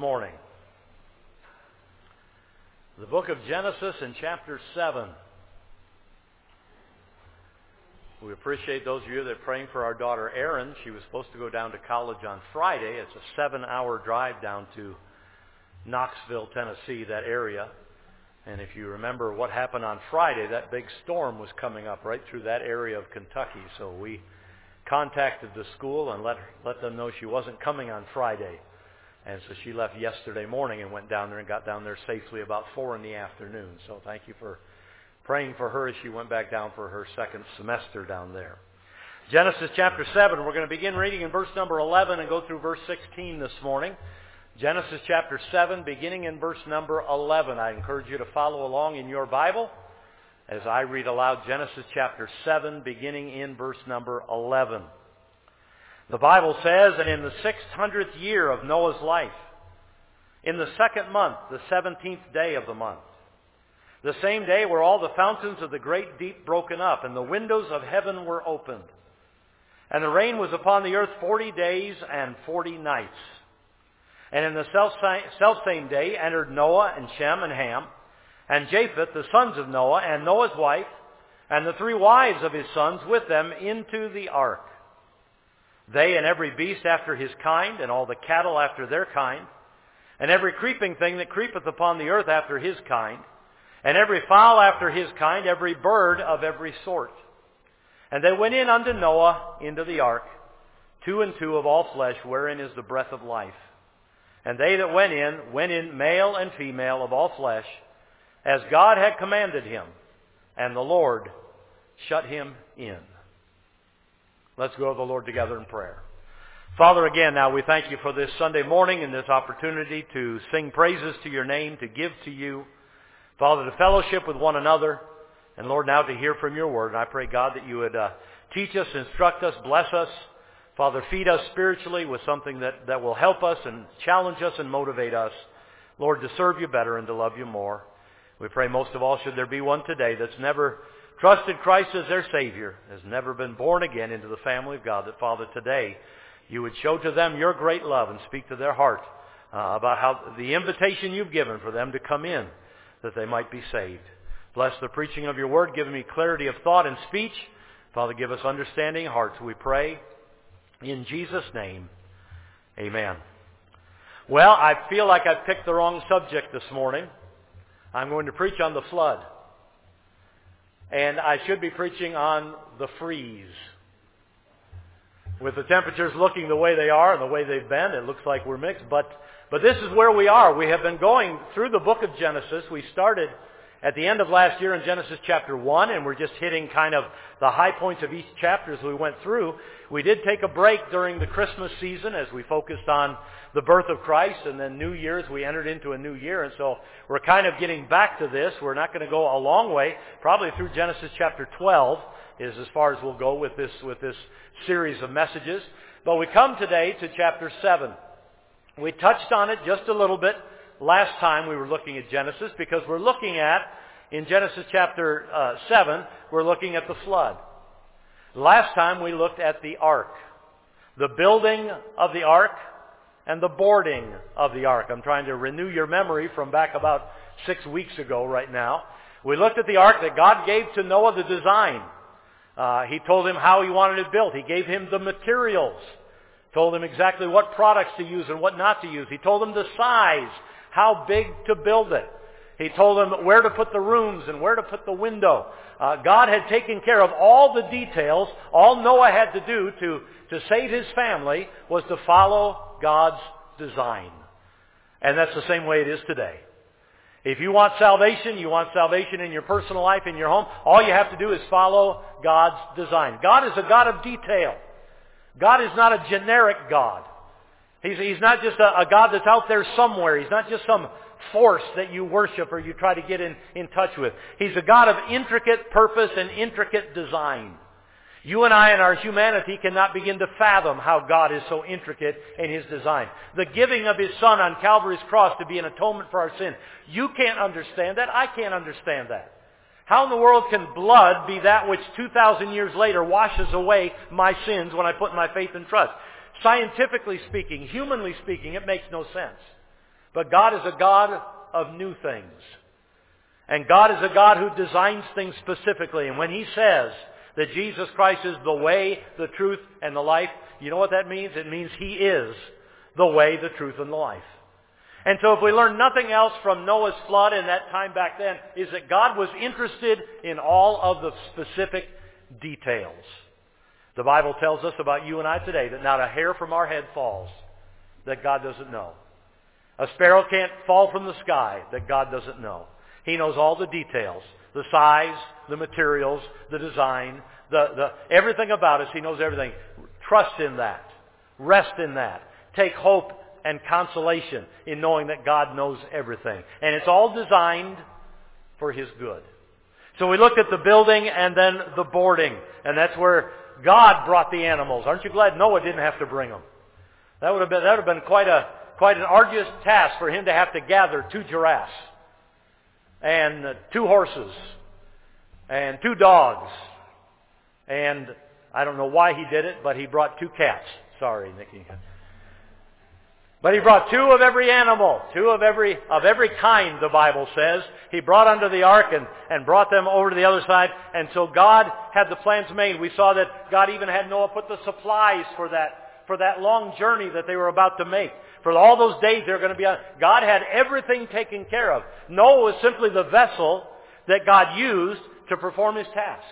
morning. The book of Genesis in chapter 7. We appreciate those of you that are praying for our daughter Erin. She was supposed to go down to college on Friday. It's a 7-hour drive down to Knoxville, Tennessee, that area. And if you remember what happened on Friday, that big storm was coming up right through that area of Kentucky. So we contacted the school and let them know she wasn't coming on Friday. And so she left yesterday morning and went down there and got down there safely about 4 in the afternoon. So thank you for praying for her as she went back down for her second semester down there. Genesis chapter 7, we're going to begin reading in verse number 11 and go through verse 16 this morning. Genesis chapter 7, beginning in verse number 11. I encourage you to follow along in your Bible as I read aloud Genesis chapter 7, beginning in verse number 11. The Bible says, "And in the 600th year of Noah's life, in the 2nd month, the 17th day of the month, the same day were all the fountains of the great deep broken up, and the windows of heaven were opened. And the rain was upon the earth 40 days and 40 nights. And in the selfsame day entered Noah and Shem and Ham, and Japheth, the sons of Noah, and Noah's wife, and the 3 wives of his sons with them into the ark. They and every beast after his kind, and all the cattle after their kind, and every creeping thing that creepeth upon the earth after his kind, and every fowl after his kind, every bird of every sort. And they went in unto Noah into the ark, 2 and 2 of all flesh, wherein is the breath of life. And they that went in male and female of all flesh, as God had commanded him, and the Lord shut him in." Let's go to the Lord together in prayer. Father, again, now we thank you for this Sunday morning and this opportunity to sing praises to your name, to give to you. Father, to fellowship with one another. And Lord, now to hear from your word. And I pray, God, that you would teach us, instruct us, bless us. Father, feed us spiritually with something that will help us and challenge us and motivate us. Lord, to serve you better and to love you more. We pray most of all, should there be one today that's never trusted Christ as their Savior, has never been born again into the family of God, that, Father, today you would show to them your great love and speak to their heart about how the invitation you've given for them to come in, that they might be saved. Bless the preaching of your word. Give me clarity of thought and speech. Father, give us understanding hearts, we pray. In Jesus' name, amen. Well, I feel like I've picked the wrong subject this morning. I'm going to preach on the flood. And I should be preaching on the freeze. With the temperatures looking the way they are and the way they've been, it looks like we're mixed. But this is where we are. We have been going through the book of Genesis. We started at the end of last year in Genesis chapter 1, and we're just hitting kind of the high points of each chapter as we went through. We did take a break during the Christmas season as we focused on the birth of Christ, and then New Year's, we entered into a new year, and so we're kind of getting back to this. We're not going to go a long way, probably through Genesis chapter 12 is as far as we'll go with this series of messages. But we come today to chapter 7. We touched on it just a little bit last time we were looking at Genesis, because we're looking at, in Genesis chapter 7, we're looking at the flood. Last time we looked at the ark, the building of the ark and the boarding of the ark. I'm trying to renew your memory from back about 6 weeks ago right now. We looked at the ark that God gave to Noah the design. He told him how he wanted it built. He gave him the materials. Told him exactly what products to use and what not to use. He told him the size, how big to build it. He told him where to put the rooms and where to put the window. God had taken care of all the details. All Noah had to do to save his family was to follow God's design. And that's the same way it is today. If you want salvation in your personal life, in your home, all you have to do is follow God's design. God is a God of detail. God is not a generic God. He's not just a God that's out there somewhere. He's not just some force that you worship or you try to get in touch with. He's a God of intricate purpose and intricate design. You and I in our humanity cannot begin to fathom how God is so intricate in His design. The giving of His Son on Calvary's cross to be an atonement for our sin. You can't understand that. I can't understand that. How in the world can blood be that which 2,000 years later washes away my sins when I put my faith and trust? Scientifically speaking, humanly speaking, it makes no sense. But God is a God of new things. And God is a God who designs things specifically. And when He says that Jesus Christ is the way, the truth, and the life, you know what that means? It means He is the way, the truth, and the life. And so if we learn nothing else from Noah's flood in that time back then, is that God was interested in all of the specific details. The Bible tells us about you and I today that not a hair from our head falls that God doesn't know. A sparrow can't fall from the sky that God doesn't know. He knows all the details, the size, the materials, the design, the everything about us. He knows everything. Trust in that. Rest in that. Take hope and consolation in knowing that God knows everything. And it's all designed for His good. So we looked at the building and then the boarding. And that's where God brought the animals. Aren't you glad Noah didn't have to bring them? That would have been quite an arduous task for him to have to gather 2 giraffes and 2 horses and 2 dogs. And I don't know why he did it, but he brought 2 cats. Sorry, Nikki. But he brought 2 of every animal, 2 of every kind, the Bible says. He brought unto the ark and brought them over to the other side. And so God had the plans made. We saw that God even had Noah put the supplies for that long journey that they were about to make. For all those days they were going to be on. God had everything taken care of. Noah was simply the vessel that God used to perform His task.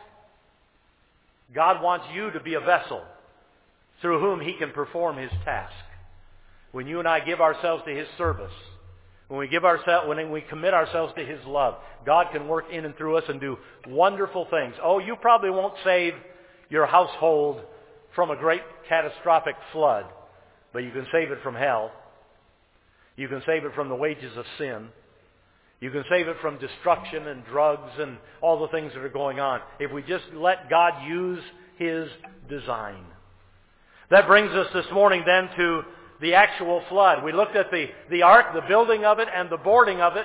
God wants you to be a vessel through whom He can perform His task. When you and I give ourselves to His service, when we commit ourselves to His love, God can work in and through us and do wonderful things. Oh, you probably won't save your household from a great catastrophic flood, but you can save it from hell. You can save it from the wages of sin. You can save it from destruction and drugs and all the things that are going on if we just let God use His design. That brings us this morning then to the actual flood. We looked at the ark, the building of it, and the boarding of it.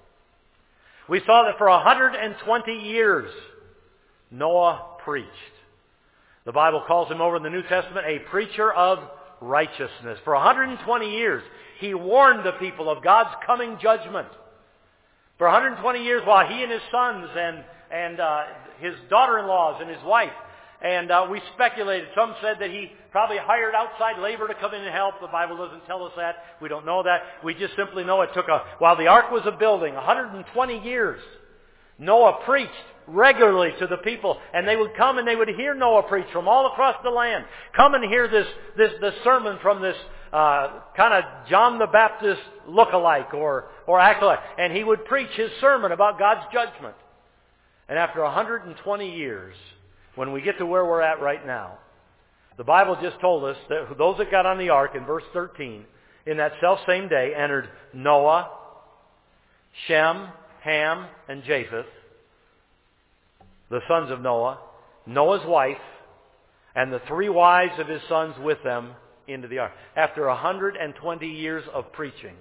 We saw that for 120 years, Noah preached. The Bible calls him over in the New Testament a preacher of righteousness. For 120 years, he warned the people of God's coming judgment. For 120 years, while he and his sons and his daughter-in-laws and his wife, and we speculated. Some said that he probably hired outside labor to come in and help. The Bible doesn't tell us that. We don't know that. We just simply know it took while the ark was a building, 120 years, Noah preached regularly to the people. And they would come and they would hear Noah preach from all across the land. Come and hear this sermon from this kind of John the Baptist look-alike or acolyte. And he would preach his sermon about God's judgment. And after 120 years, when we get to where we're at right now, the Bible just told us that those that got on the ark in verse 13, in that self-same day, entered Noah, Shem, Ham, and Japheth, the sons of Noah, Noah's wife, and the 3 wives of his sons with them into the ark. After 120 years of preaching,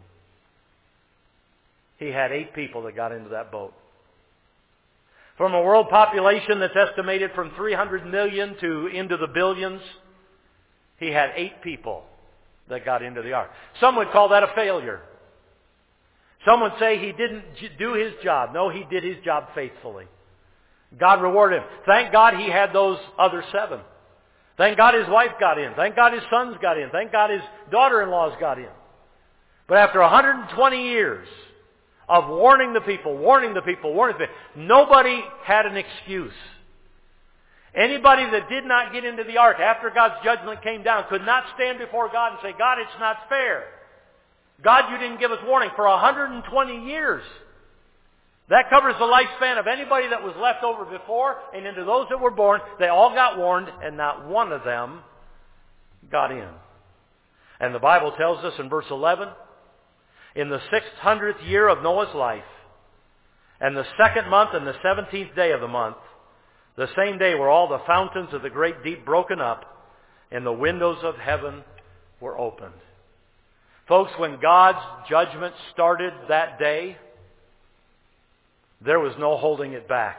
he had 8 people that got into that boat. From a world population that's estimated from 300 million to into the billions, he had 8 people that got into the ark. Some would call that a failure. Some would say he didn't do his job. No, he did his job faithfully. God rewarded him. Thank God he had those other 7. Thank God his wife got in. Thank God his sons got in. Thank God his daughter-in-laws got in. But after 120 years of warning the people, nobody had an excuse. Anybody that did not get into the ark after God's judgment came down could not stand before God and say, God, it's not fair. God, you didn't give us warning for 120 years. That covers the lifespan of anybody that was left over before and into those that were born. They all got warned and not one of them got in. And the Bible tells us in verse 11, in the 600th year of Noah's life, and the 2nd month and the 17th day of the month, the same day were all the fountains of the great deep broken up, and the windows of heaven were opened. Folks, when God's judgment started that day, there was no holding it back.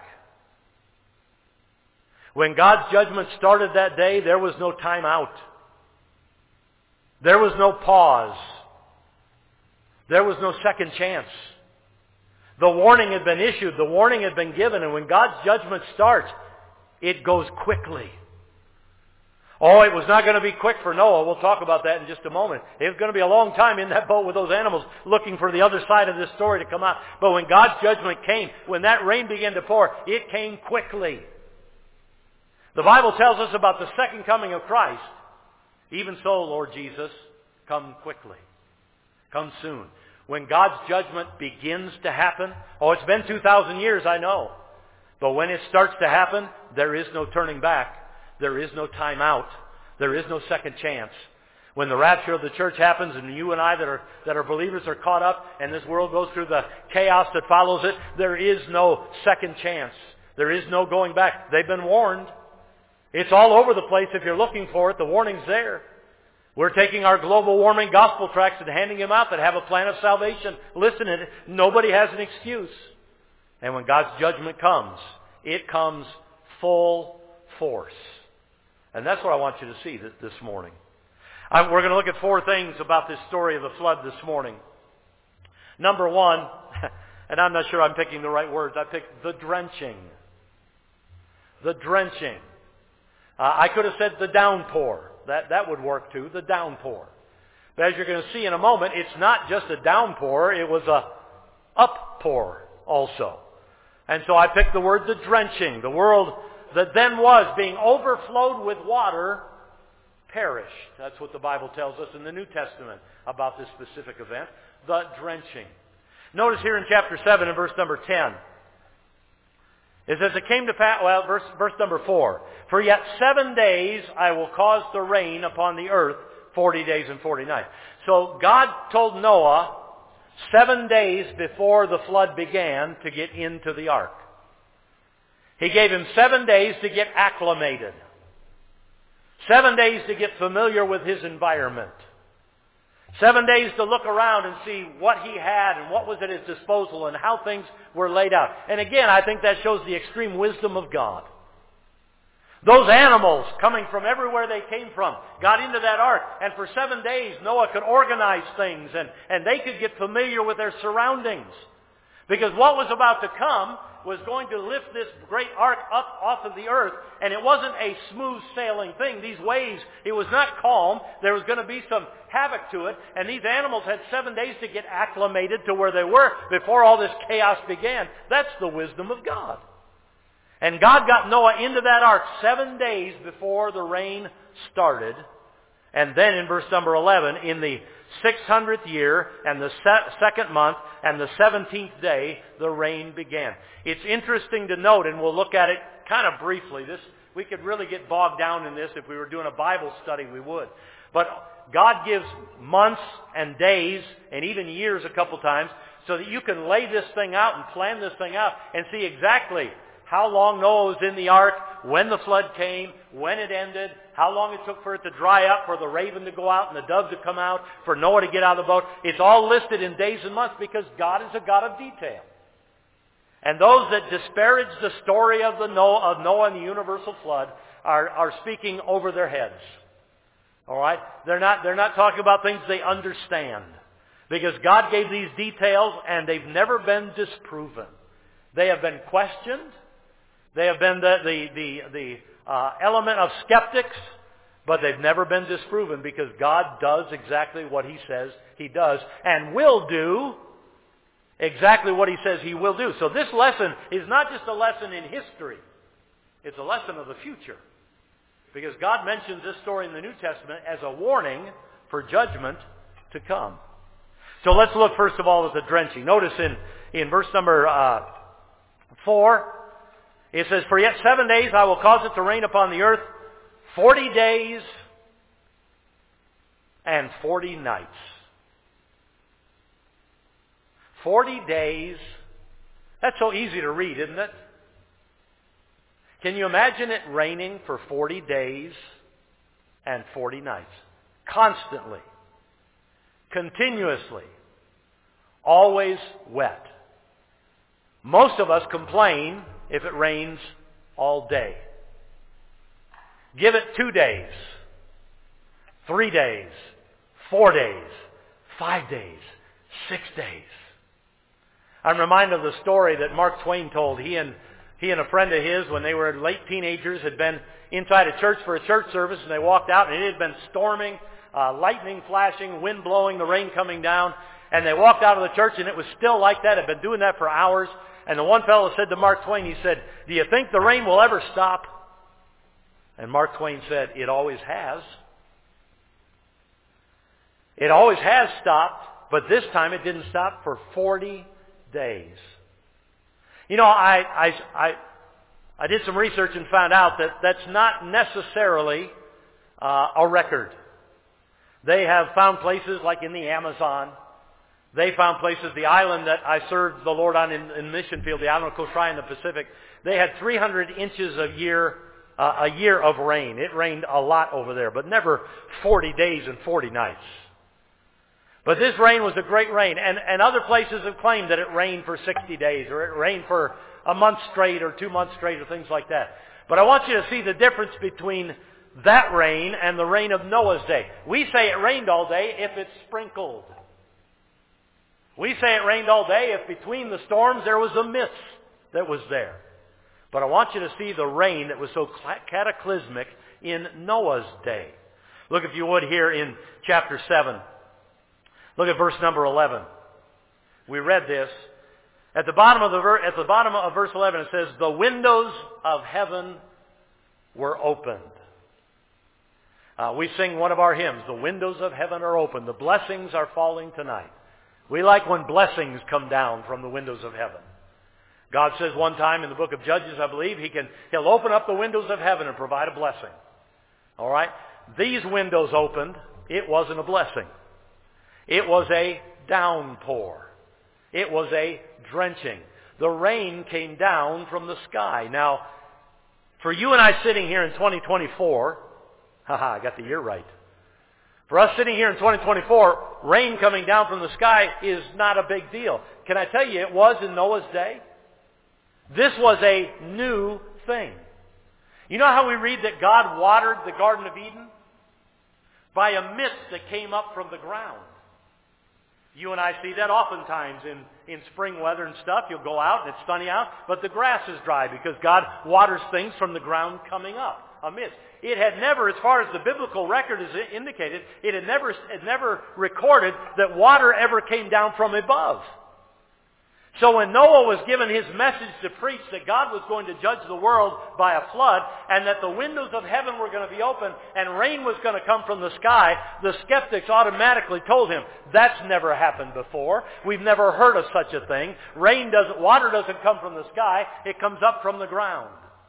When God's judgment started that day, there was no time out. There was no pause. There was no second chance. The warning had been issued. The warning had been given. And when God's judgment starts, it goes quickly. Oh, it was not going to be quick for Noah. We'll talk about that in just a moment. It was going to be a long time in that boat with those animals looking for the other side of this story to come out. But when God's judgment came, when that rain began to pour, it came quickly. The Bible tells us about the second coming of Christ. Even so, Lord Jesus, come quickly. Come soon. When God's judgment begins to happen, it's been 2,000 years, I know. But when it starts to happen, there is no turning back. There is no time out. There is no second chance. When the rapture of the church happens and you and I that are believers are caught up and this world goes through the chaos that follows it, there is no second chance. There is no going back. They've been warned. It's all over the place if you're looking for it. The warning's there. We're taking our global warming gospel tracts and handing them out that have a plan of salvation. Listen to it. Nobody has an excuse. And when God's judgment comes, it comes full force. And that's what I want you to see this morning. We're going to look at 4 things about this story of the flood this morning. Number 1, and I'm not sure I'm picking the right words, I picked the drenching. The drenching. I could have said the downpour. That would work too, the downpour. But as you're going to see in a moment, it's not just a downpour, it was a uppour also. And so I picked the word the drenching. The world that then was being overflowed with water perished. That's what the Bible tells us in the New Testament about this specific event, the drenching. Notice here in chapter 7 and verse number 10. It says, it came to pass, verse number 4. For yet 7 days I will cause the rain upon the earth, 40 days and 40 nights. So God told Noah 7 days before the flood began to get into the ark. He gave him 7 days to get acclimated. 7 days to get familiar with his environment. 7 days to look around and see what he had and what was at his disposal and how things were laid out. And again, I think that shows the extreme wisdom of God. Those animals coming from everywhere they came from got into that ark. And for 7 days, Noah could organize things and they could get familiar with their surroundings. Because what was about to come was going to lift this great ark up off of the earth, and it wasn't a smooth sailing thing. These waves, it was not calm. There was going to be some havoc to it, and these animals had 7 days to get acclimated to where they were before all this chaos began. That's the wisdom of God. And God got Noah into that ark 7 days before the rain started. And then in verse number 11, in the 600th year and the second month and the 17th day, the rain began. It's interesting to note, and we'll look at it kind of briefly. We could really get bogged down in this. If we were doing a Bible study, we would. But God gives months and days and even years a couple times so that you can lay this thing out and plan this thing out and see exactly how long Noah was in the ark, when the flood came, when it ended, how long it took for it to dry up, for the raven to go out and the dove to come out, for Noah to get out of the boat. It's all listed in days and months because God is a God of detail. And those that disparage the story of Noah and the universal flood are speaking over their heads. All right? They're not talking about things they understand. Because God gave these details and they've never been disproven. They have been questioned. They have been the element of skeptics, but they've never been disproven because God does exactly what He says He does and will do exactly what He says He will do. So this lesson is not just a lesson in history. It's a lesson of the future. Because God mentions this story in the New Testament as a warning for judgment to come. So let's look first of all at the drenching. Notice in verse number 4, it says, for yet 7 days I will cause it to rain upon the earth, 40 days and 40 nights. 40 days. That's so easy to read, isn't it? Can you imagine it raining for 40 days and 40 nights? Constantly. Continuously. Always wet. Most of us complain if it rains all day. Give it 2 days, 3 days, 4 days, 5 days, 6 days. I'm reminded of the story that Mark Twain told. He and a friend of his, when they were late teenagers, had been inside a church for a church service, and they walked out, and it had been storming, lightning flashing, wind blowing, the rain coming down. And they walked out of the church, and it was still like that. Had been doing that for hours. And the one fellow said to Mark Twain, he said, "Do you think the rain will ever stop?" And Mark Twain said, "It always has. It always has stopped, but this time it didn't stop for 40 days. You know, I did some research and found out that that's not necessarily a record. They have found places like in the Amazon. They found places, the island that I served the Lord on in Mission Field, the island of Kosrae in the Pacific, they had 300 inches a year of rain. It rained a lot over there, but never 40 days and 40 nights. But this rain was a great rain, and other places have claimed that it rained for 60 days, or it rained for a month straight, or 2 months straight, or things like that. But I want you to see the difference between that rain and the rain of Noah's day. We say it rained all day if it sprinkled. We say it rained all day if between the storms there was a mist that was there. But I want you to see the rain that was so cataclysmic in Noah's day. Look, if you would, here in chapter 7. Look at verse number 11. We read this. At the bottom of verse 11 it says, "The windows of heaven were opened." We sing one of our hymns, "The windows of heaven are open. The blessings are falling tonight." We like when blessings come down from the windows of heaven. God says one time in the book of Judges, I believe, He'll open up the windows of heaven and provide a blessing. All right? These windows opened. It wasn't a blessing. It was a downpour. It was a drenching. The rain came down from the sky. Now, for you and I sitting here in 2024, I got the year right. For us sitting here in 2024, rain coming down from the sky is not a big deal. Can I tell you, it was in Noah's day? This was a new thing. You know how we read that God watered the Garden of Eden? By a mist that came up from the ground. You and I see that oftentimes in spring weather and stuff. You'll go out and it's sunny out, but the grass is dry because God waters things from the ground coming up. A mist. It had never, as far as the biblical record is indicated, it had never recorded that water ever came down from above. So when Noah was given his message to preach that God was going to judge the world by a flood, and that the windows of heaven were going to be open, and rain was going to come from the sky, the skeptics automatically told him, "That's never happened before. We've never heard of such a thing. Water doesn't come from the sky, it comes up from the ground."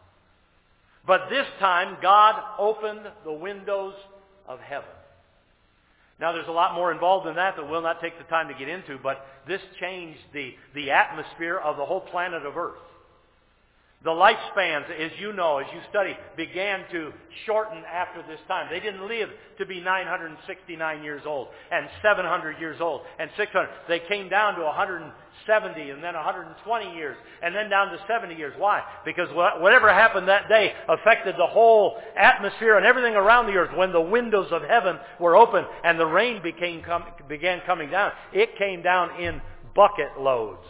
But this time, God opened the windows of heaven. Now, there's a lot more involved in that we'll not take the time to get into, but this changed the atmosphere of the whole planet of Earth. The lifespans, as you know, as you study, began to shorten after this time. They didn't live to be 969 years old, and 700 years old, and 600. They came down to 170, and then 120 years, and then down to 70 years. Why? Because whatever happened that day affected the whole atmosphere and everything around the earth. When the windows of heaven were open and the rain began coming down, it came down in bucket loads.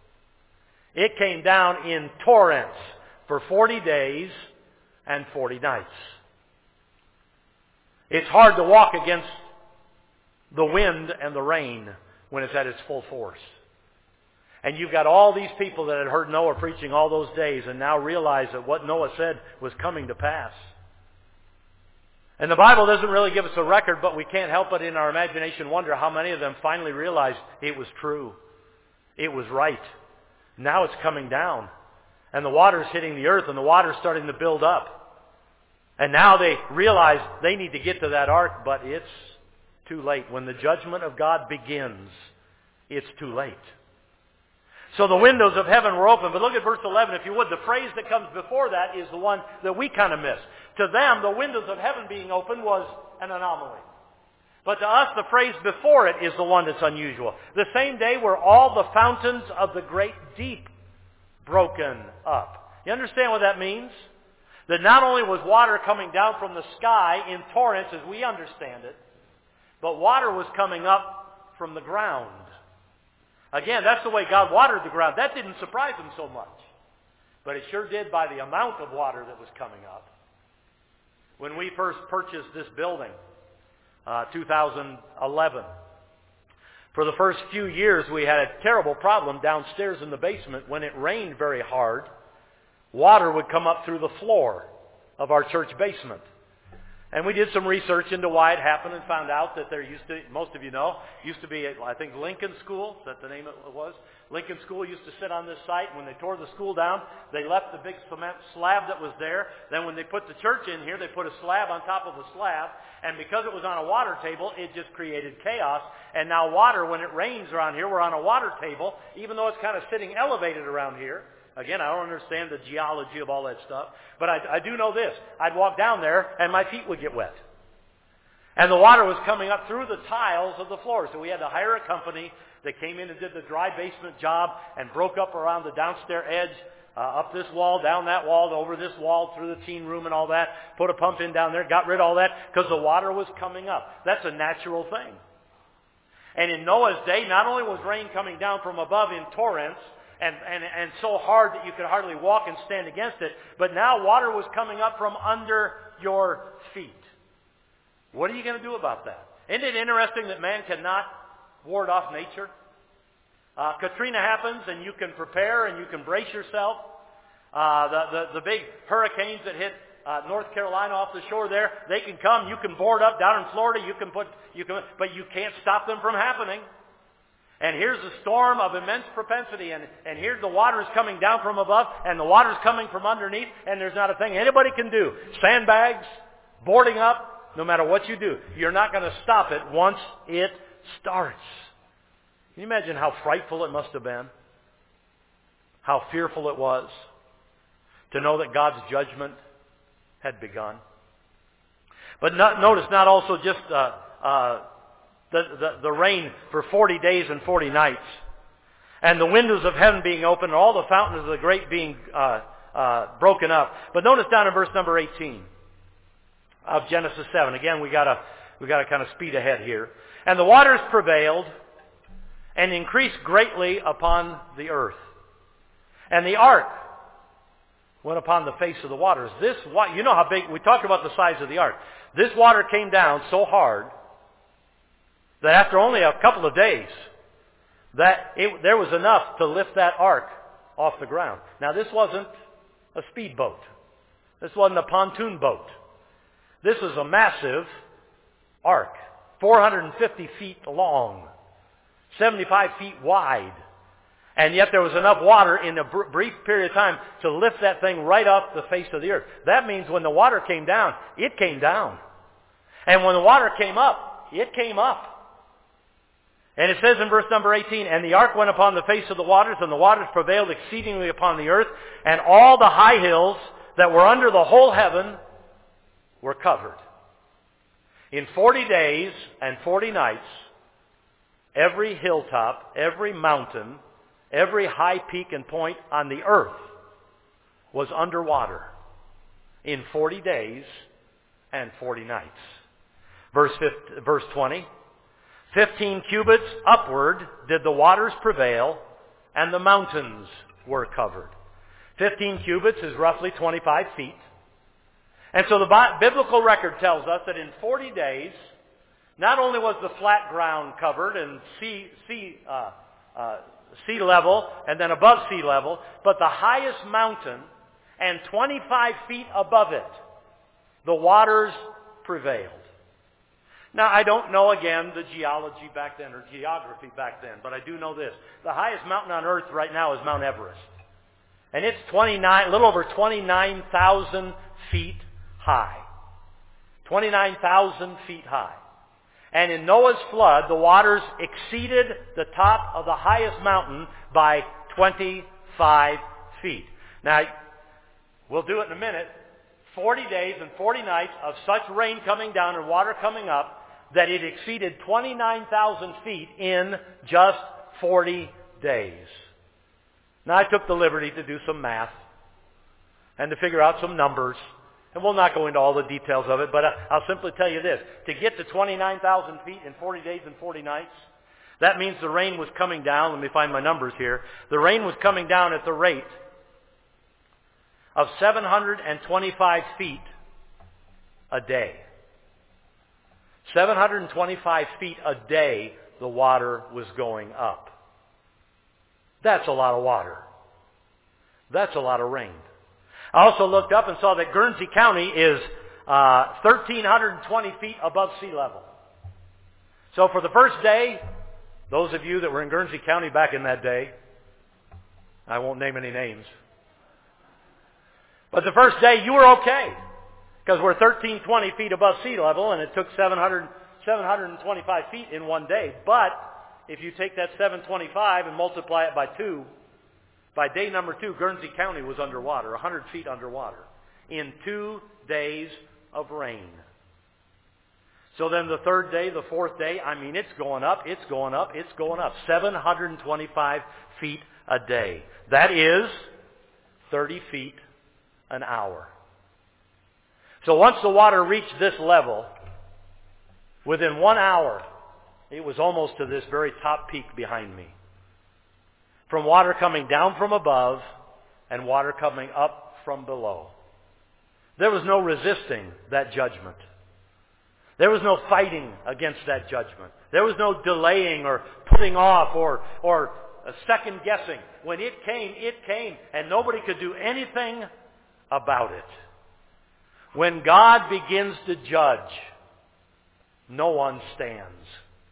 It came down in torrents for 40 days and 40 nights. It's hard to walk against the wind and the rain when it's at its full force. And you've got all these people that had heard Noah preaching all those days and now realize that what Noah said was coming to pass. And the Bible doesn't really give us a record, but we can't help but in our imagination wonder how many of them finally realized it was true. It was right. Now it's coming down. And the water's hitting the earth and the water's starting to build up. And now they realize they need to get to that ark, but it's too late. When the judgment of God begins, it's too late. So the windows of heaven were open. But look at verse 11, if you would. The phrase that comes before that is the one that we kind of miss. To them, the windows of heaven being open was an anomaly. But to us, the phrase before it is the one that's unusual. The same day were all the fountains of the great deep broken up. You understand what that means? That not only was water coming down from the sky in torrents as we understand it, but water was coming up from the ground. Again, that's the way God watered the ground. That didn't surprise them so much. But it sure did by the amount of water that was coming up. When we first purchased this building, 2011, for the first few years we had a terrible problem downstairs in the basement. When it rained very hard, water would come up through the floor of our church basement. And we did some research into why it happened and found out that there used to, most of you know, used to be, I think, Lincoln School. Is that the name it was? Lincoln School used to sit on this site. When they tore the school down, they left the big cement slab that was there. Then when they put the church in here, they put a slab on top of a slab. And because it was on a water table, it just created chaos. And now water, when it rains around here, we're on a water table, even though it's kind of sitting elevated around here. Again, I don't understand the geology of all that stuff, but I do know this. I'd walk down there and my feet would get wet. And the water was coming up through the tiles of the floor. So we had to hire a company that came in and did the dry basement job and broke up around the downstairs edge, up this wall, down that wall, over this wall, through the teen room and all that, put a pump in down there, got rid of all that because the water was coming up. That's a natural thing. And in Noah's day, not only was rain coming down from above in torrents, and so hard that you could hardly walk and stand against it, but now water was coming up from under your feet. What are you going to do about that? Isn't it interesting that man cannot ward off nature? Katrina happens and you can prepare and you can brace yourself. The big hurricanes that hit North Carolina off the shore there, they can come. You can board up down in Florida. But you can't stop them from happening. And here's a storm of immense propensity, and here's the water is coming down from above, and the water is coming from underneath, and there's not a thing anybody can do. Sandbags, boarding up, no matter what you do, you're not going to stop it once it starts. Can you imagine how frightful it must have been? How fearful it was to know that God's judgment had begun. But notice not also just the rain for 40 days and 40 nights, and the windows of heaven being open, and all the fountains of the great being broken up. But notice down in verse number 18 of Genesis 7. Again, we got to kind of speed ahead here. And the waters prevailed and increased greatly upon the earth, and the ark went upon the face of the waters. You know how big, we talked about the size of the ark. This water came down so hard that after only a couple of days, there was enough to lift that ark off the ground. Now, this wasn't a speedboat. This wasn't a pontoon boat. This was a massive ark, 450 feet long, 75 feet wide. And yet there was enough water in a brief period of time to lift that thing right off the face of the earth. That means when the water came down, it came down. And when the water came up, it came up. And it says in verse number 18, and the ark went upon the face of the waters, and the waters prevailed exceedingly upon the earth, and all the high hills that were under the whole heaven were covered. In 40 days and 40 nights, every hilltop, every mountain, every high peak and point on the earth was underwater in 40 days and 40 nights. Verse 20, 15 cubits upward did the waters prevail, and the mountains were covered. 15 cubits is roughly 25 feet. And so the biblical record tells us that in 40 days, not only was the flat ground covered and sea level and then above sea level, but the highest mountain and 25 feet above it, the waters prevailed. Now, I don't know, again, the geology back then or geography back then, but I do know this. The highest mountain on earth right now is Mount Everest. And it's a little over 29,000 feet high. 29,000 feet high. And in Noah's flood, the waters exceeded the top of the highest mountain by 25 feet. Now, we'll do it in a minute. 40 days and 40 nights of such rain coming down and water coming up that it exceeded 29,000 feet in just 40 days. Now, I took the liberty to do some math and to figure out some numbers. And we'll not go into all the details of it, but I'll simply tell you this. To get to 29,000 feet in 40 days and 40 nights, That means the rain was coming down. Let me find my numbers here. The rain was coming down at the rate of 725 feet a day. 725 feet a day the water was going up. That's a lot of water. That's a lot of rain. I also looked up and saw that Guernsey County is 1,320 feet above sea level. So for the first day, those of you that were in Guernsey County back in that day, I won't name any names, but the first day you were okay, because we're 1,320 feet above sea level, and it took 725 feet in one day. But if you take that 725 and multiply it by 2, by day number 2, Guernsey County was underwater, 100 feet underwater, in 2 days of rain. So then the third day, the fourth day, it's going up, it's going up, it's going up. 725 feet a day. That is 30 feet an hour. So once the water reached this level, within 1 hour, it was almost to this very top peak behind me. From water coming down from above and water coming up from below. There was no resisting that judgment. There was no fighting against that judgment. There was no delaying or putting off or second guessing. When it came, and nobody could do anything about it. When God begins to judge, no one stands.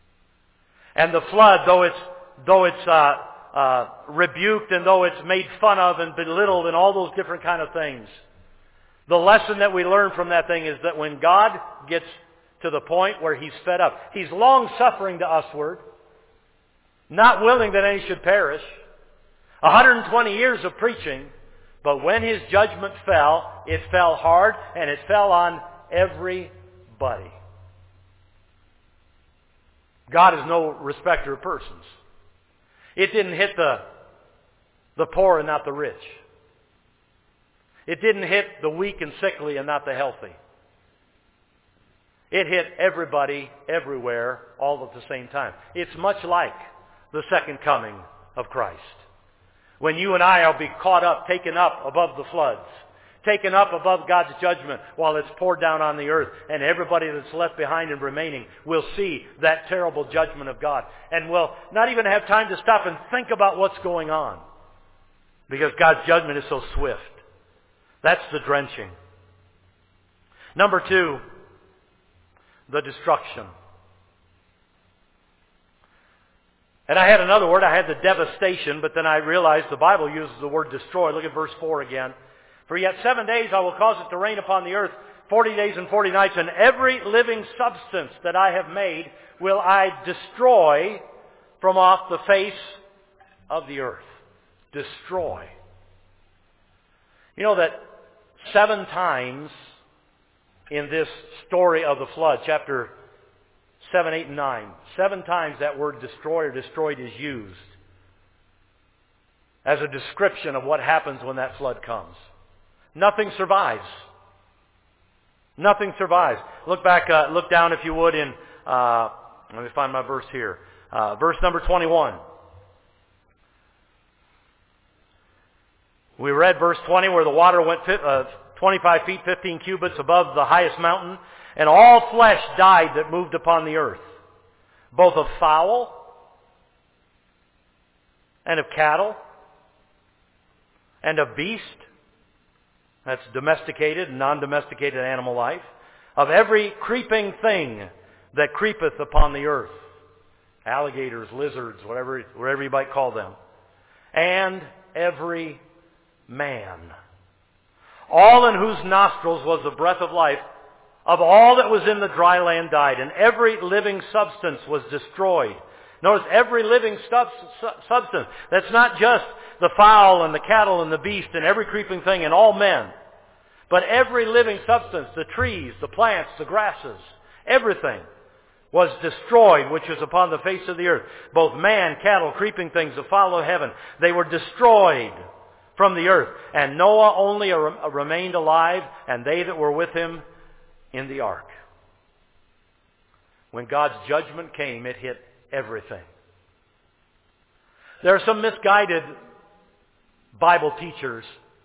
And the flood, though it's rebuked and though it's made fun of and belittled and all those different kind of things, the lesson that we learn from that thing is that when God gets to the point where He's fed up, He's long-suffering to usward, not willing that any should perish. 120 years of preaching, but when His judgment fell, it fell hard and it fell on everybody. God is no respecter of persons. It didn't hit the poor and not the rich. It didn't hit the weak and sickly and not the healthy. It hit everybody, everywhere, all at the same time. It's much like the second coming of Christ. When you and I will be caught up, taken up above the floods, taken up above God's judgment while it's poured down on the earth, and everybody that's left behind and remaining will see that terrible judgment of God, and will not even have time to stop and think about what's going on, because God's judgment is so swift. That's the drenching. Number 2, the destruction. And I had another word. I had the devastation, but then I realized the Bible uses the word destroy. Look at verse 4 again. For yet 7 days I will cause it to rain upon the earth, 40 days and 40 nights, and every living substance that I have made will I destroy from off the face of the earth. Destroy. You know that 7 times in this story of the flood, chapter 7, 8, and 9, 7 times that word destroy or destroyed is used as a description of what happens when that flood comes. Nothing survives. Nothing survives. Look back, look down if you would in, let me find my verse here. Verse number 21. We read verse 20 where the water went 25 feet, 15 cubits above the highest mountain, and all flesh died that moved upon the earth, both of fowl and of cattle and of beast. That's domesticated and non-domesticated animal life. Of every creeping thing that creepeth upon the earth. Alligators, lizards, whatever you might call them. And every man. All in whose nostrils was the breath of life, of all that was in the dry land died, and every living substance was destroyed. Notice, every living substance. That's not just the fowl and the cattle and the beast and every creeping thing and all men. But every living substance, the trees, the plants, the grasses, everything was destroyed which was upon the face of the earth. Both man, cattle, creeping things, the fowl of heaven. They were destroyed from the earth. And Noah only remained alive, and they that were with him in the ark. When God's judgment came, it hit everything. There are some misguided Bible teachers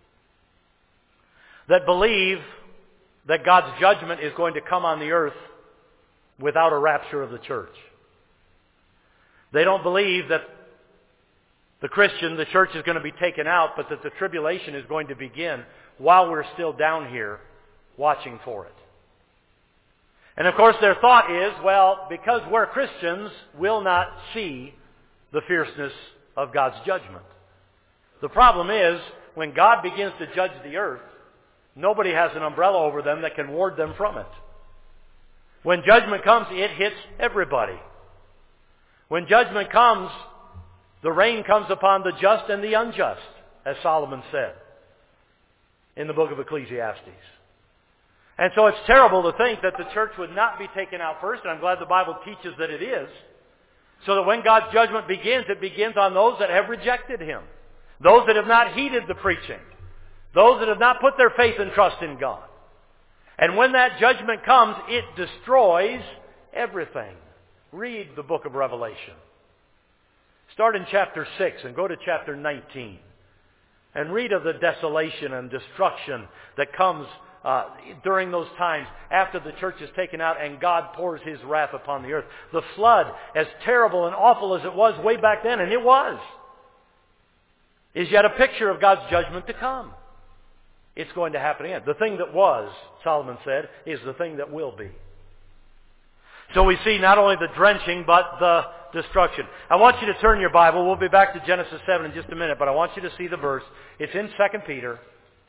that believe that God's judgment is going to come on the earth without a rapture of the church. They don't believe that the Christian, the church, is going to be taken out, but that the tribulation is going to begin while we're still down here watching for it. And of course their thought is, well, because we're Christians, we'll not see the fierceness of God's judgment. The problem is, when God begins to judge the earth, nobody has an umbrella over them that can ward them from it. When judgment comes, it hits everybody. When judgment comes, the rain comes upon the just and the unjust, as Solomon said in the book of Ecclesiastes. And so it's terrible to think that the church would not be taken out first, and I'm glad the Bible teaches that it is, so that when God's judgment begins, it begins on those that have rejected Him, those that have not heeded the preaching, those that have not put their faith and trust in God. And when that judgment comes, it destroys everything. Read the book of Revelation. Start in chapter 6 and go to chapter 19. And read of the desolation and destruction that comes during those times after the church is taken out and God pours His wrath upon the earth. The flood, as terrible and awful as it was way back then, and it was, is yet a picture of God's judgment to come. It's going to happen again. The thing that was, Solomon said, is the thing that will be. So we see not only the drenching, but the destruction. I want you to turn your Bible. We'll be back to Genesis 7 in just a minute, but I want you to see the verse. It's in 2 Peter,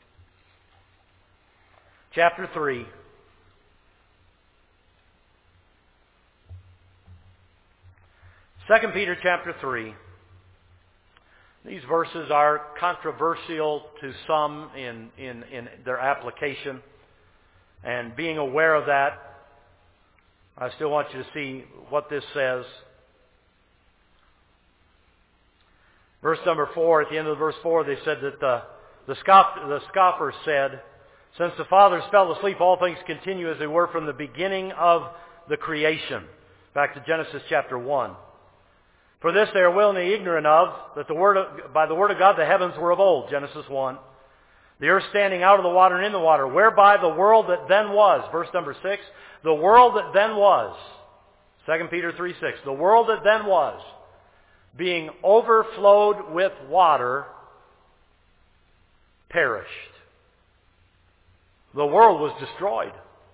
chapter 3. Second Peter chapter 3. These verses are controversial to some in their application. And being aware of that, I still want you to see what this says. Verse number 4, at the end of verse 4, they said that the scoffers said, since the fathers fell asleep, all things continue as they were from the beginning of the creation. Back to Genesis chapter 1. For this they are willingly ignorant of, that by the word of God the heavens were of old, Genesis 1. The earth standing out of the water and in the water, whereby the world that then was, verse number 6, the world that then was, 2 Peter 3:6, the world that then was, being overflowed with water, perished. The world was destroyed.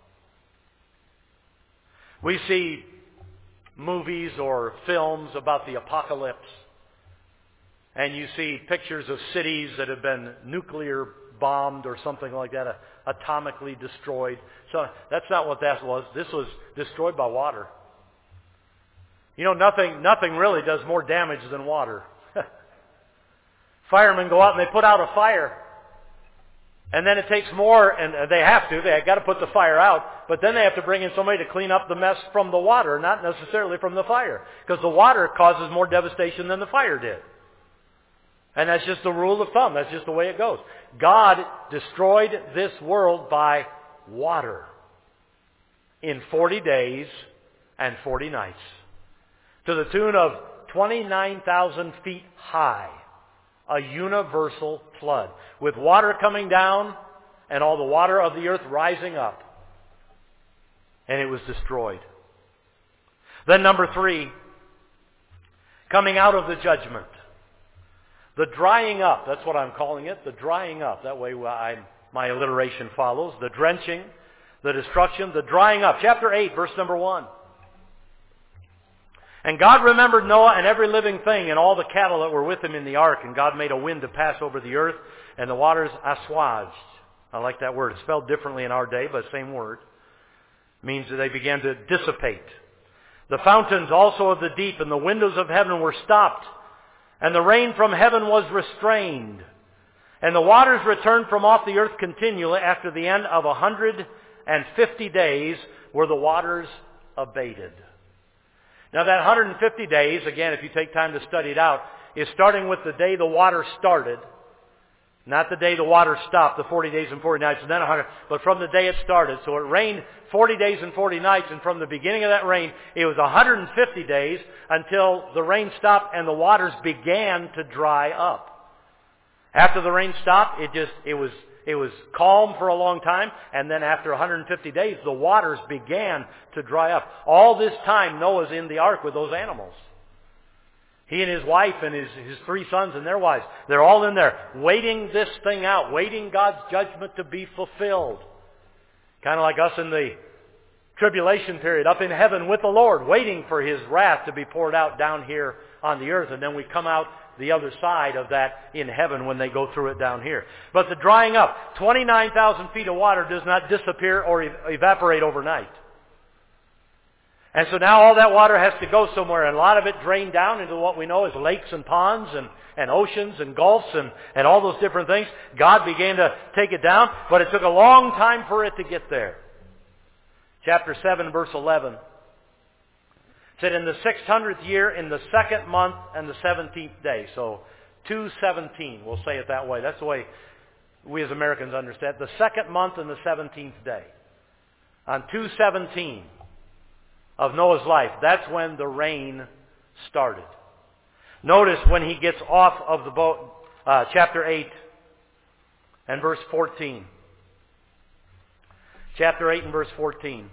We see movies or films about the apocalypse, and you see pictures of cities that have been nuclear bombed or something like that, atomically destroyed. So that's not what that was. This was destroyed by water. You know, nothing really does more damage than water. Firemen go out and they put out a fire. And then it takes more, and they've got to put the fire out, but then they have to bring in somebody to clean up the mess from the water, not necessarily from the fire. Because the water causes more devastation than the fire did. And that's just the rule of thumb. That's just the way it goes. God destroyed this world by water in 40 days and 40 nights. To the tune of 29,000 feet high. A universal flood. With water coming down and all the water of the earth rising up. And it was destroyed. Then number 3, coming out of the judgment. The drying up, that's what I'm calling it, the drying up. That way my alliteration follows. The drenching, the destruction, the drying up. Chapter 8, verse number 1. And God remembered Noah and every living thing and all the cattle that were with him in the ark. And God made a wind to pass over the earth, and the waters assuaged. I like that word. It's spelled differently in our day, but same word. It means that they began to dissipate. The fountains also of the deep and the windows of heaven were stopped, and the rain from heaven was restrained. And the waters returned from off the earth continually. After the end of 150 days were the waters abated. Now that 150 days, again, if you take time to study it out, is starting with the day the water started Not the day the water stopped, the 40 days and 40 nights, and then 100, but from the day it started. So it rained 40 days and 40 nights, and from the beginning of that rain, it was 150 days until the rain stopped and the waters began to dry up. After the rain stopped, it was calm for a long time, and then after 150 days, the waters began to dry up. All this time, Noah's in the ark with those animals. He and his wife and his 3 sons and their wives, they're all in there waiting this thing out, waiting God's judgment to be fulfilled. Kind of like us in the tribulation period, up in heaven with the Lord, waiting for His wrath to be poured out down here on the earth. And then we come out the other side of that in heaven when they go through it down here. But the drying up, 29,000 feet of water does not disappear or evaporate overnight. And so now all that water has to go somewhere, and a lot of it drained down into what we know as lakes and ponds and oceans and gulfs and all those different things. God began to take it down, but it took a long time for it to get there. Chapter 7, verse 11 said, in the 600th year, in the 2nd month and the 17th day. So 2:17, we'll say it that way. That's the way we as Americans understand it. The 2nd month and the 17th day. On 2:17 of Noah's life, that's when the rain started. Notice when he gets off of the boat, chapter 8 and verse 14. Chapter 8 and verse 14.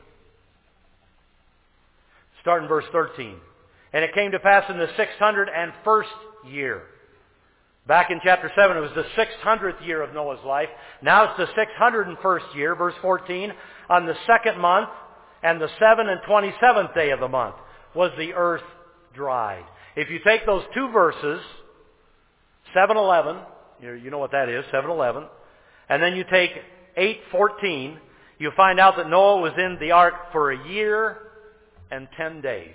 Start in verse 13. And it came to pass in the 601st year. Back in chapter 7, it was the 600th year of Noah's life. Now it's the 601st year, verse 14. On the 2nd month, and the 27th day of the month was the earth dried. If you take those 2 verses, 7:11, you know what that is, 7:11, and then you take 8:14, you find out that Noah was in the ark for a year and 10 days.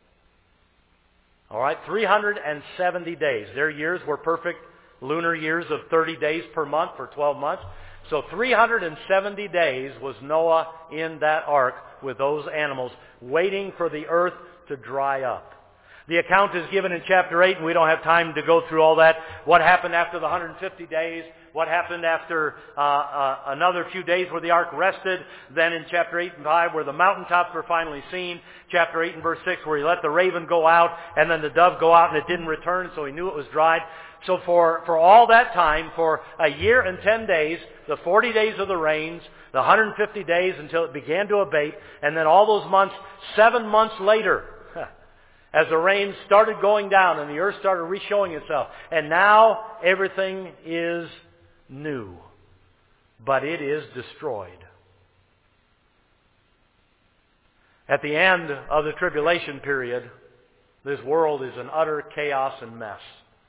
All right, 370 days. Their years were perfect lunar years of 30 days per month for 12 months. So 370 days was Noah in that ark with those animals, waiting for the earth to dry up. The account is given in chapter 8, and we don't have time to go through all that. What happened after the 150 days, what happened after another few days where the ark rested, then in chapter 8 and 5 where the mountaintops were finally seen, chapter 8 and verse 6 where he let the raven go out, and then the dove go out and it didn't return, so he knew it was dried. So for all that time, for a year and 10 days, the 40 days of the rains, the 150 days until it began to abate, and then all those months, 7 months later, as the rain started going down and the earth started re-showing itself. And now everything is new, but it is destroyed. At the end of the tribulation period, this world is in utter chaos and mess.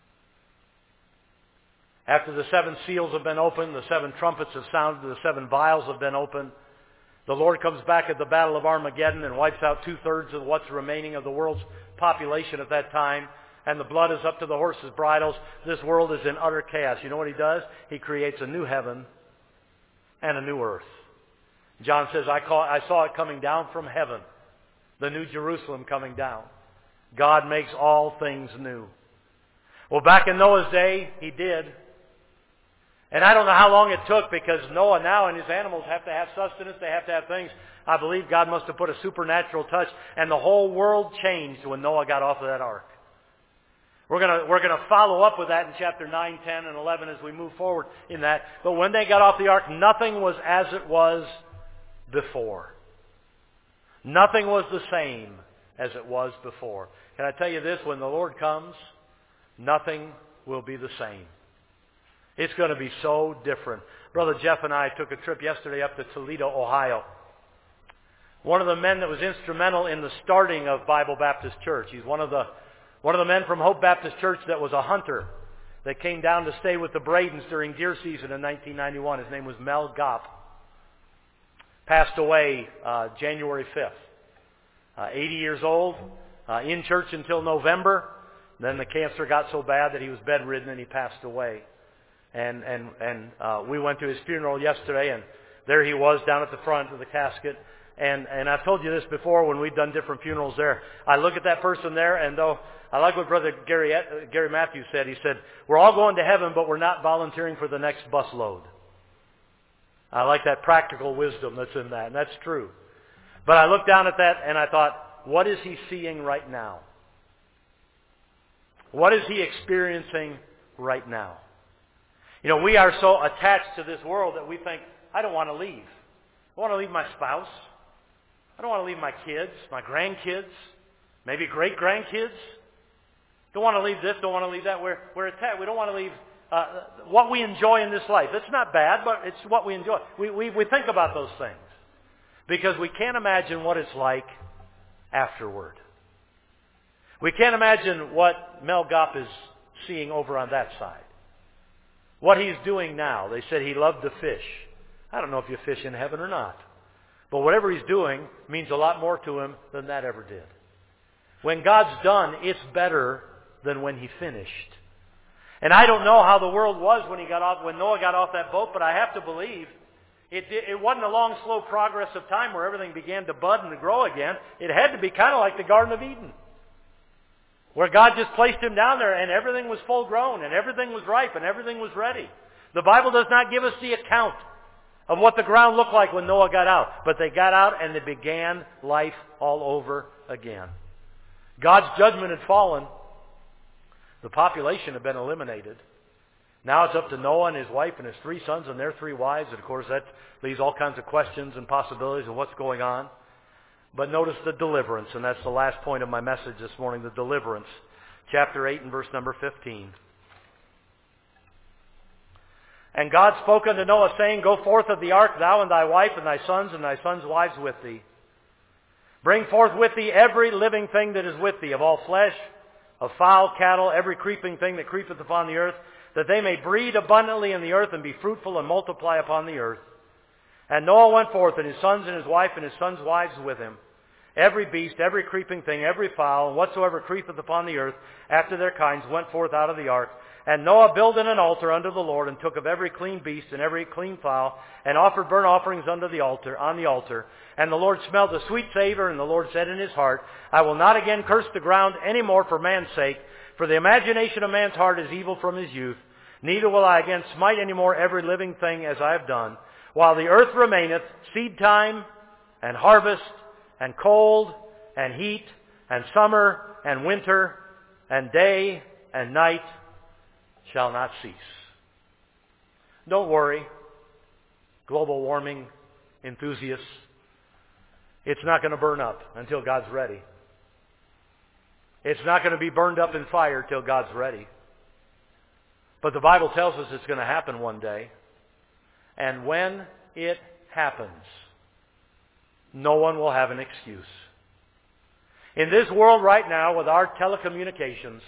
After the 7 seals have been opened, the 7 trumpets have sounded, the 7 vials have been opened, the Lord comes back at the Battle of Armageddon and wipes out 2/3 of what's remaining of the world's population at that time, and the blood is up to the horses' bridles. This world is in utter chaos. You know what He does? He creates a new heaven and a new earth. John says, I saw it coming down from heaven, the new Jerusalem coming down. God makes all things new. Well, back in Noah's day, He did. And I don't know how long it took, because Noah now and his animals have to have sustenance. They have to have things. I believe God must have put a supernatural touch, and the whole world changed when Noah got off of that ark. We're going to follow up with that in chapter 9, 10, and 11 as we move forward in that. But when they got off the ark, nothing was as it was before. Nothing was the same as it was before. Can I tell you this? When the Lord comes, nothing will be the same. It's going to be so different. Brother Jeff and I took a trip yesterday up to Toledo, Ohio. One of the men that was instrumental in the starting of Bible Baptist Church. He's one of the men from Hope Baptist Church that was a hunter that came down to stay with the Bradens during deer season in 1991. His name was Mel Gopp. Passed away January 5th. 80 years old, in church until November. Then the cancer got so bad that he was bedridden and he passed away. And we went to his funeral yesterday, and there he was down at the front of the casket. And I've told you this before when we've done different funerals there. I look at that person there, and though I like what Brother Gary Matthews said. He said, we're all going to heaven, but we're not volunteering for the next bus load. I like that practical wisdom that's in that, and that's true. But I looked down at that, and I thought, what is he seeing right now? What is he experiencing right now? You know, we are so attached to this world that we think, I don't want to leave. I want to leave my spouse. I don't want to leave my kids, my grandkids, maybe great-grandkids. Don't want to leave this, don't want to leave that. We're attached. We don't want to leave what we enjoy in this life. It's not bad, but it's what we enjoy. We think about those things because we can't imagine what it's like afterward. We can't imagine what Mel Gopp is seeing over on that side. What he's doing now. They said he loved to fish. I don't know if you fish in heaven or not. But whatever he's doing means a lot more to him than that ever did. When God's done, it's better than when he finished. And I don't know how the world was when Noah got off that boat, but I have to believe it wasn't a long, slow progress of time where everything began to bud and to grow again. It had to be kind of like the Garden of Eden, where God just placed him down there and everything was full grown and everything was ripe and everything was ready. The Bible does not give us the account of what the ground looked like when Noah got out, but they got out and they began life all over again. God's judgment had fallen. The population had been eliminated. Now it's up to Noah and his wife and his 3 sons and their 3 wives. And of course that leaves all kinds of questions and possibilities of what's going on. But notice the deliverance, and that's the last point of my message this morning, the deliverance. Chapter 8 and verse number 15. And God spoke unto Noah, saying, Go forth of the ark, thou and thy wife and thy sons' wives with thee. Bring forth with thee every living thing that is with thee, of all flesh, of fowl, cattle, every creeping thing that creepeth upon the earth, that they may breed abundantly in the earth and be fruitful and multiply upon the earth. And Noah went forth, and his sons and his wife and his sons' wives with him. Every beast, every creeping thing, every fowl, and whatsoever creepeth upon the earth, after their kinds, went forth out of the ark. And Noah builded an altar unto the Lord, and took of every clean beast and every clean fowl, and offered burnt offerings unto the altar, on the altar. And the Lord smelled a sweet savor, and the Lord said in his heart, I will not again curse the ground any more for man's sake, for the imagination of man's heart is evil from his youth. Neither will I again smite any more every living thing as I have done. While the earth remaineth, seed time, and harvest, and cold, and heat, and summer, and winter, and day, and night, shall not cease. Don't worry, global warming enthusiasts. It's not going to burn up until God's ready. It's not going to be burned up in fire till God's ready. But the Bible tells us it's going to happen one day. And when it happens, no one will have an excuse. In this world right now, with our telecommunications,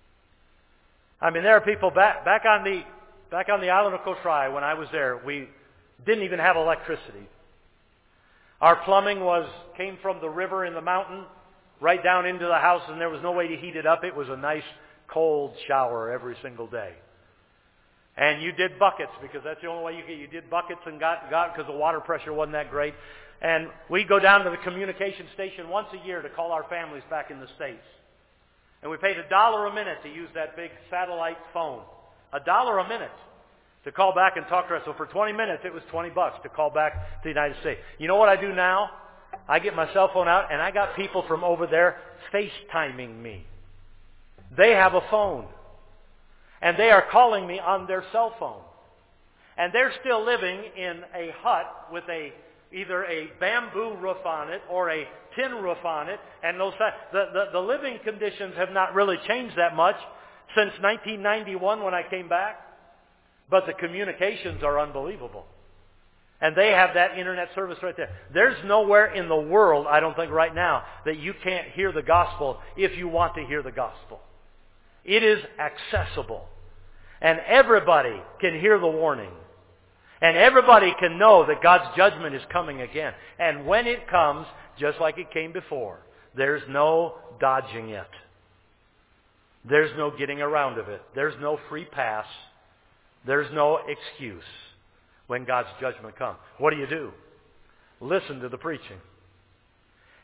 I mean, there are people back on the island of Kosrae when I was there. We didn't even have electricity. Our plumbing came from the river in the mountain right down into the house, and there was no way to heat it up. It was a nice cold shower every single day. And you did buckets because that's the only way you did buckets and got because the water pressure wasn't that great. And we'd go down to the communication station once a year to call our families back in the States. And we paid $1 a minute to use that big satellite phone. $1 a minute to call back and talk to us. So for 20 minutes, it was $20 to call back to the United States. You know what I do now? I get my cell phone out, and I got people from over there FaceTiming me. They have a phone. And they are calling me on their cell phone. And they're still living in a hut with either a bamboo roof on it or a tin roof on it. And the living conditions have not really changed that much since 1991 when I came back. But the communications are unbelievable. And they have that internet service right there. There's nowhere in the world, I don't think right now, that you can't hear the gospel if you want to hear the gospel. It is accessible. And everybody can hear the warning. And everybody can know that God's judgment is coming again. And when it comes, just like it came before, there's no dodging it. There's no getting around of it. There's no free pass. There's no excuse when God's judgment comes. What do? Listen to the preaching.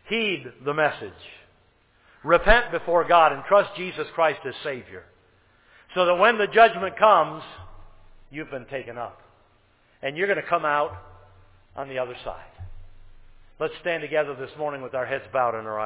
Heed the message. Repent before God and trust Jesus Christ as Savior. So that when the judgment comes, you've been taken up. And you're going to come out on the other side. Let's stand together this morning with our heads bowed and our eyes